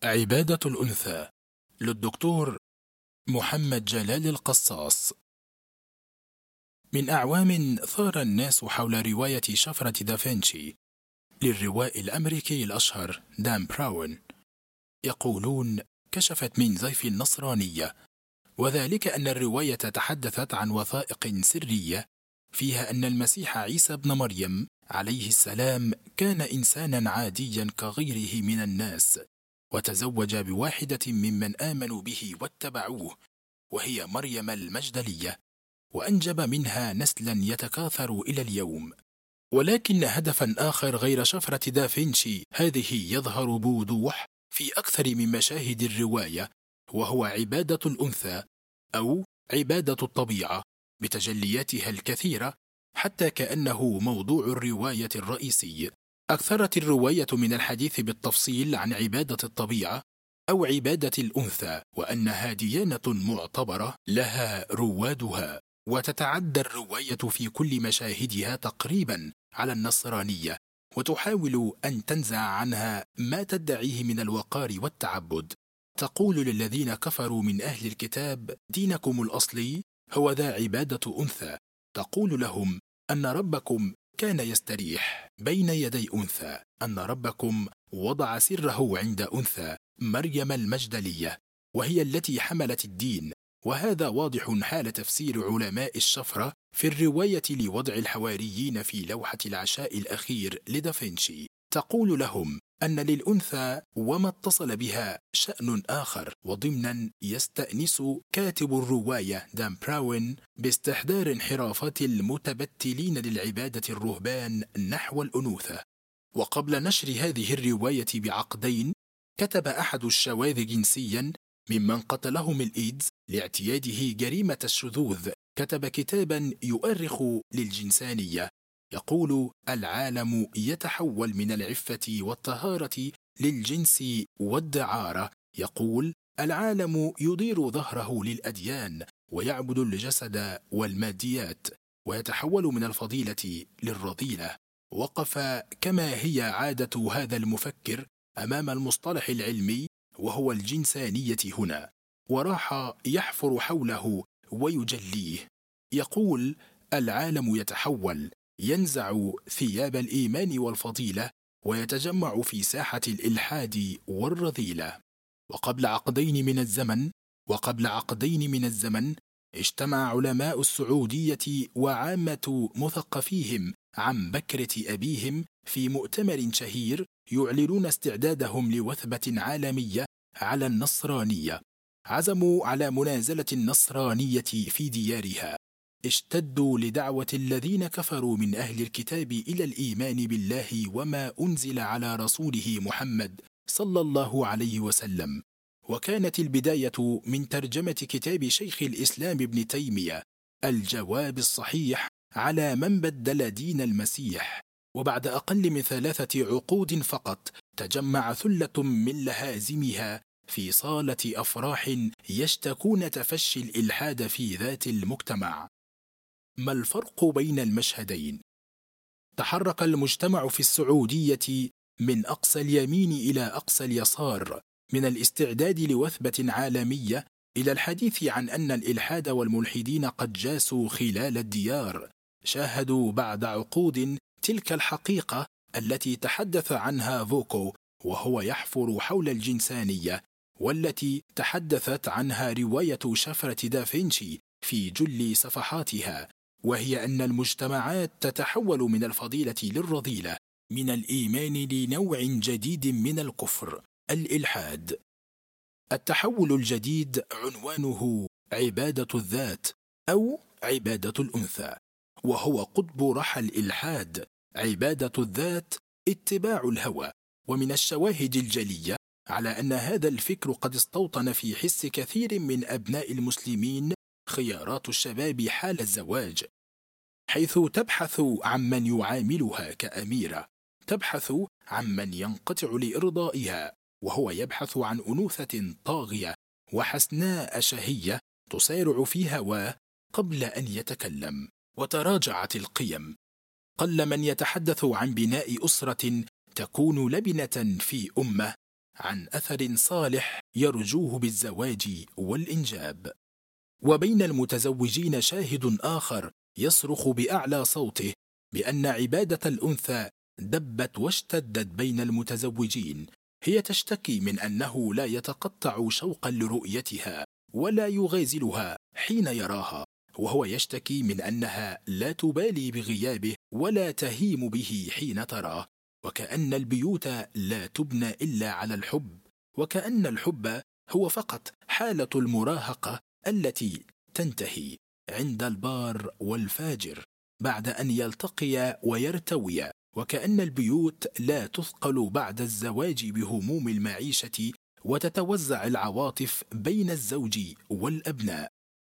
عبادة الأنثى للدكتور محمد جلال القصاص. من أعوام ثار الناس حول رواية شفرة دافنشي للروائي الأمريكي الأشهر دان براون. يقولون كشفت من زيف النصرانية، وذلك أن الرواية تحدثت عن وثائق سرية فيها أن المسيح عيسى ابن مريم عليه السلام كان إنسانا عاديا كغيره من الناس، وتزوج بواحدة ممن آمنوا به واتبعوه، وهي مريم المجدلية، وأنجب منها نسلا يتكاثر إلى اليوم. ولكن هدفا آخر غير شفرة دافنشي هذه يظهر بوضوح في أكثر من مشاهد الرواية، وهو عبادة الأنثى أو عبادة الطبيعة بتجلياتها الكثيرة، حتى كأنه موضوع الرواية الرئيسي. أكثرت الرواية من الحديث بالتفصيل عن عبادة الطبيعة أو عبادة الأنثى، وأنها ديانة معتبرة لها روادها، وتتعدى الرواية في كل مشاهدها تقريبا على النصرانية، وتحاول أن تنزع عنها ما تدعيه من الوقار والتعبد. تقول للذين كفروا من أهل الكتاب دينكم الأصلي هو ذا عبادة أنثى، تقول لهم أن ربكم كان يستريح بين يدي أنثى، أن ربكم وضع سره عند أنثى مريم المجدلية، وهي التي حملت الدين. وهذا واضح حال تفسير علماء الشفرة في الرواية لوضع الحواريين في لوحة العشاء الأخير لدافنشي. تقول لهم أن للأنثى وما اتصل بها شأن آخر، وضمنا يستأنس كاتب الرواية دان براون باستحضار انحرافات المتبتلين للعبادة الرهبان نحو الأنوثة. وقبل نشر هذه الرواية بعقدين، كتب أحد الشواذ جنسيا ممن قتلهم الإيدز لاعتياده جريمة الشذوذ، كتب كتابا يؤرخ للجنسانية، يقول العالم يتحول من العفة والطهارة للجنس والدعارة، يقول العالم يدير ظهره للأديان ويعبد الجسد والماديات، ويتحول من الفضيلة للرذيلة. وقف كما هي عادة هذا المفكر أمام المصطلح العلمي وهو الجنسانية هنا، وراح يحفر حوله ويجليه. يقول العالم يتحول، ينزع ثياب الإيمان والفضيلة ويتجمع في ساحة الإلحاد والرذيلة. وقبل عقدين من الزمن اجتمع علماء السعودية وعامة مثقفيهم عن بكرة أبيهم في مؤتمر شهير يعلنون استعدادهم لوثبة عالمية على النصرانية. عزموا على منازلة النصرانية في ديارها، اشتدوا لدعوة الذين كفروا من أهل الكتاب إلى الإيمان بالله وما أنزل على رسوله محمد صلى الله عليه وسلم. وكانت البداية من ترجمة كتاب شيخ الإسلام ابن تيمية الجواب الصحيح على من بدل دين المسيح. وبعد أقل من 3 عقود فقط تجمع ثلة من لهازمها في صالة أفراح يشتكون تفشي الإلحاد في ذات المجتمع. ما الفرق بين المشهدين؟ تحرك المجتمع في السعودية من أقصى اليمين إلى أقصى اليسار، من الاستعداد لوثبة عالمية إلى الحديث عن أن الإلحاد والملحدين قد جاسوا خلال الديار. شاهدوا بعد عقود تلك الحقيقة التي تحدث عنها فوكو وهو يحفر حول الجنسانية، والتي تحدثت عنها رواية شفرة دافنشي في جل صفحاتها، وهي أن المجتمعات تتحول من الفضيلة للرذيلة، من الإيمان لنوع جديد من الكفر، الإلحاد. التحول الجديد عنوانه عبادة الذات أو عبادة الأنثى، وهو قطب رحى الإلحاد. عبادة الذات اتباع الهوى، ومن الشواهد الجلية على أن هذا الفكر قد استوطن في حس كثير من أبناء المسلمين خيارات الشباب حال الزواج، حيث تبحث عمن يعاملها كأميرة، تبحث عمن ينقطع لإرضائها، وهو يبحث عن أنوثة طاغية وحسناء شهية تسارع في هواه قبل أن يتكلم. وتراجعت القيم، قل من يتحدث عن بناء أسرة تكون لبنة في أمة عن أثر صالح يرجوه بالزواج والإنجاب. وبين المتزوجين شاهد آخر يصرخ بأعلى صوته بأن عبادة الأنثى دبت واشتدت بين المتزوجين. هي تشتكي من أنه لا يتقطع شوقا لرؤيتها ولا يغازلها حين يراها، وهو يشتكي من أنها لا تبالي بغيابه ولا تهيم به حين تراه، وكأن البيوت لا تبنى إلا على الحب، وكأن الحب هو فقط حالة المراهقة التي تنتهي عند البار والفاجر بعد أن يلتقي ويرتوي، وكأن البيوت لا تثقل بعد الزواج بهموم المعيشة وتتوزع العواطف بين الزوج والأبناء.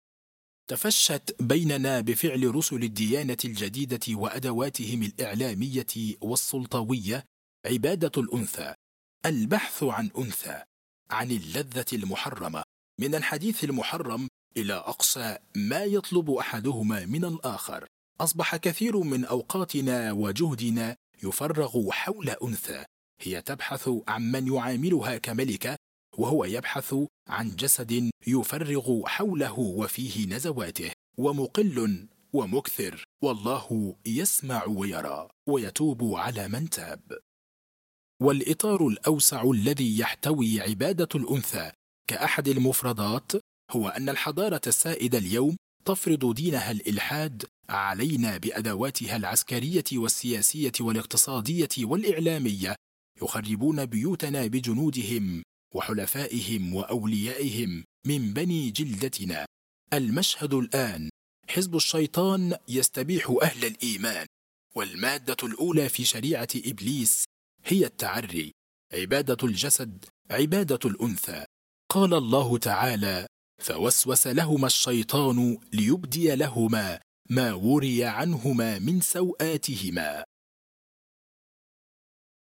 تفشت بيننا بفعل رسل الديانة الجديدة وأدواتهم الإعلامية والسلطوية عبادة الأنثى، البحث عن أنثى، عن اللذة المحرمة، من الحديث المحرم إلى أقصى ما يطلب أحدهما من الآخر. أصبح كثير من أوقاتنا وجهدنا يفرغ حول أنثى، هي تبحث عن من يعاملها كملكة، وهو يبحث عن جسد يفرغ حوله وفيه نزواته، ومقل ومكثر، والله يسمع ويرى ويتوب على من تاب. والإطار الأوسع الذي يحتوي عبادة الأنثى كأحد المفردات هو أن الحضارة السائدة اليوم تفرض دينها الإلحاد علينا بأدواتها العسكرية والسياسية والاقتصادية والإعلامية، يخربون بيوتنا بجنودهم وحلفائهم وأوليائهم من بني جلدتنا. المشهد الآن: حزب الشيطان يستبيح أهل الإيمان، والمادة الأولى في شريعة إبليس هي التعري، عبادة الجسد، عبادة الأنثى. قال الله تعالى: فوسوس لهما الشيطان ليبدي لهما ما وري عنهما من سوآتهما.